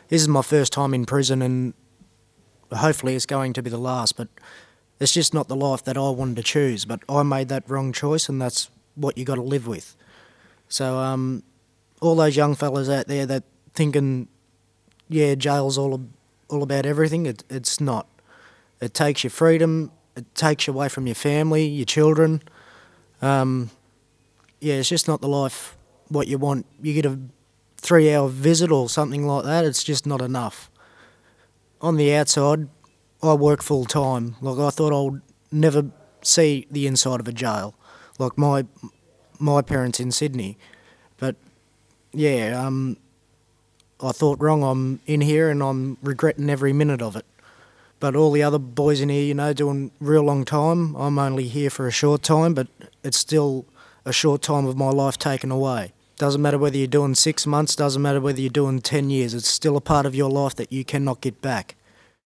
This is my first time in prison, and hopefully it's going to be the last, but it's just not the life that I wanted to choose. But I made that wrong choice, and that's what you got to live with. So all those young fellas out there that thinking, yeah, jail's all about everything, it's not. It takes your freedom, it takes you away from your family, your children. Yeah, it's just not the life what you want. You get a 3 hour visit or something like that, it's just not enough. On the outside, I work full time. Like, I thought I would never see the inside of a jail, like my parents in Sydney. But yeah, I thought wrong. I'm in here and I'm regretting every minute of it. But all the other boys in here, doing real long time. I'm only here for a short time, but it's still a short time of my life taken away. Doesn't matter whether you're doing 6 months, doesn't matter whether you're doing 10 years, it's still a part of your life that you cannot get back.